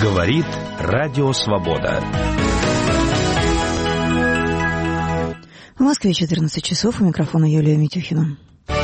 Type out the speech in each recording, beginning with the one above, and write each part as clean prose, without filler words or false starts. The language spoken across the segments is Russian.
Говорит Радио Свобода. В Москве 14 часов. У микрофона Юлия Митюхина.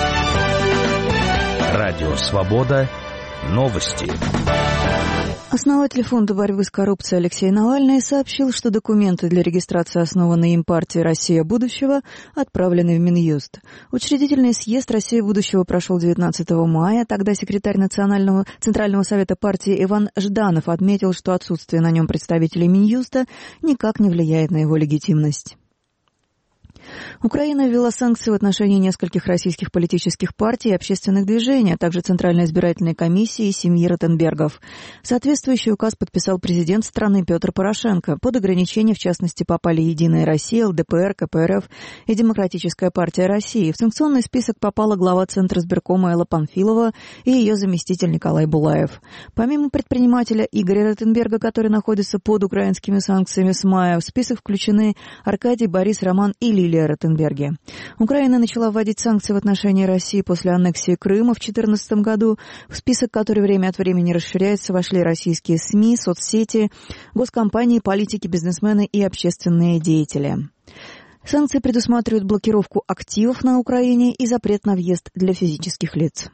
Радио Свобода. Новости. Основатель фонда борьбы с коррупцией Алексей Навальный сообщил, что документы для регистрации основанной им партии «Россия будущего» отправлены в Минюст. Учредительный съезд «Россия будущего» прошел 19 мая. Тогда секретарь Центрального совета партии Иван Жданов отметил, что отсутствие на нем представителей Минюста никак не влияет на его легитимность. Украина ввела санкции в отношении нескольких российских политических партий и общественных движений, а также Центральной избирательной комиссии и семьи Ротенбергов. Соответствующий указ подписал президент страны Петр Порошенко. Под ограничения, в частности, попали «Единая Россия», ЛДПР, КПРФ и Демократическая партия России. В санкционный список попала глава Центризбиркома Элла Панфилова и ее заместитель Николай Булаев. Помимо предпринимателя Игоря Ротенберга, который находится под украинскими санкциями с мая, в список включены Аркадий, Борис, Роман и Лилия Ротенберги. Украина начала вводить санкции в отношении России после аннексии Крыма в 2014 году. В список, который время от времени расширяется, вошли российские СМИ, соцсети, госкомпании, политики, бизнесмены и общественные деятели. Санкции предусматривают блокировку активов на Украине и запрет на въезд для физических лиц.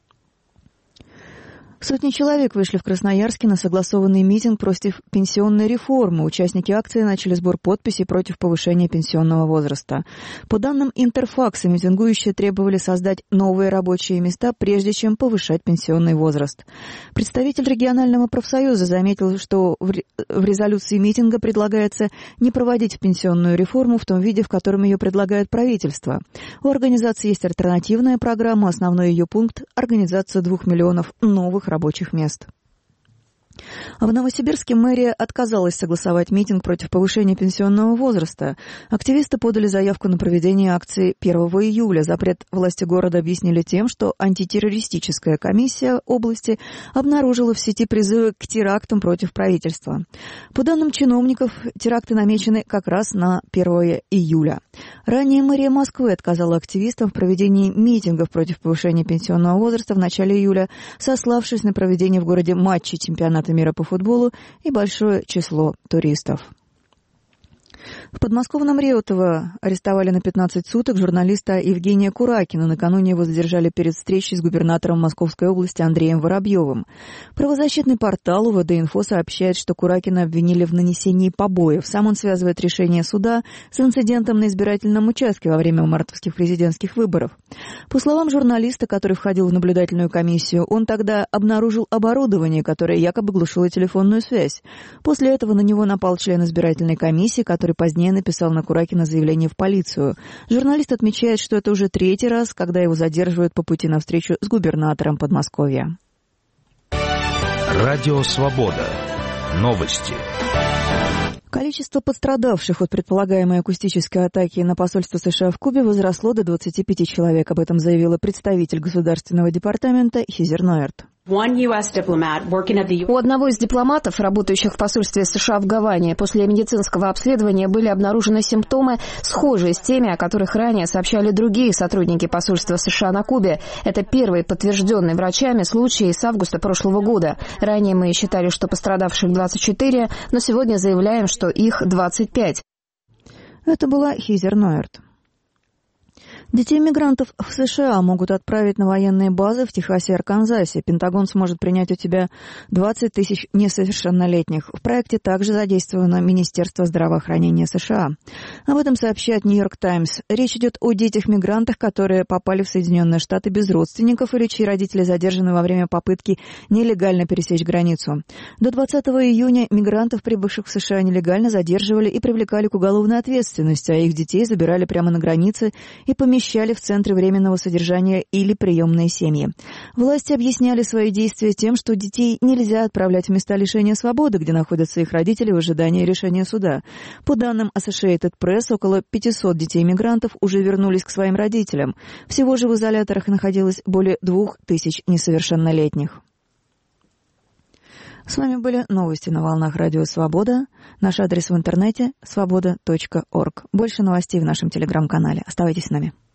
Сотни человек вышли в Красноярске на согласованный митинг против пенсионной реформы. Участники акции начали сбор подписей против повышения пенсионного возраста. По данным Интерфакса, митингующие требовали создать новые рабочие места, прежде чем повышать пенсионный возраст. Представитель регионального профсоюза заметил, что в резолюции митинга предлагается не проводить пенсионную реформу в том виде, в котором ее предлагает правительство. У организации есть альтернативная программа. Основной ее пункт – организация 2 миллионов новых рабочих мест. А в Новосибирске мэрия отказалась согласовать митинг против повышения пенсионного возраста. Активисты подали заявку на проведение акции 1 июля. Запрет власти города объяснили тем, что антитеррористическая комиссия области обнаружила в сети призывы к терактам против правительства. По данным чиновников, теракты намечены как раз на 1 июля. Ранее мэрия Москвы отказала активистам в проведении митингов против повышения пенсионного возраста в начале июля, сославшись на проведение в городе матчей чемпионата мира по футболу и большое число туристов. В подмосковном Реутово арестовали на 15 суток журналиста Евгения Куракина. Накануне его задержали перед встречей с губернатором Московской области Андреем Воробьевым. Правозащитный портал УВД-Инфо сообщает, что Куракина обвинили в нанесении побоев. Сам он связывает решение суда с инцидентом на избирательном участке во время мартовских президентских выборов. По словам журналиста, который входил в наблюдательную комиссию, он тогда обнаружил оборудование, которое якобы глушило телефонную связь. После этого на него напал член избирательной комиссии, который позднее написал на Куракина заявление в полицию. Журналист отмечает, что это уже 3-й раз, когда его задерживают по пути на встречу с губернатором Подмосковья. Радио Свобода. Новости. Количество пострадавших от предполагаемой акустической атаки на посольство США в Кубе возросло до 25 человек. Об этом заявила представитель Государственного департамента Хизер Ноерт. У одного из дипломатов, работающих в посольстве США в Гаване, после медицинского обследования были обнаружены симптомы, схожие с теми, о которых ранее сообщали другие сотрудники посольства США на Кубе. Это первый подтвержденный врачами случай с августа прошлого года. Ранее мы считали, что пострадавших 24, но сегодня заявляем, что их 25. Это была Хизер Ноерт. Детей-мигрантов в США могут отправить на военные базы в Техасе и Арканзасе. Пентагон сможет принять у тебя 20 тысяч несовершеннолетних. В проекте также задействовано Министерство здравоохранения США. Об этом сообщает Нью-Йорк Таймс. Речь идет о детях-мигрантах, которые попали в Соединенные Штаты без родственников или чьи родители задержаны во время попытки нелегально пересечь границу. До 20 июня мигрантов, прибывших в США нелегально, задерживали и привлекали к уголовной ответственности, а их детей забирали прямо на границе и помещали в центры временного содержания или приемные семьи. Власти объясняли свои действия тем, что детей нельзя отправлять в места лишения свободы, где находятся их родители в ожидании решения суда. По данным Associated Press, около 500 детей-мигрантов уже вернулись к своим родителям. Всего же в изоляторах находилось более 2000 несовершеннолетних. С вами были новости на волнах Радио Свобода. Наш адрес в интернете – svoboda.org. Больше новостей в нашем телеграм-канале. Оставайтесь с нами.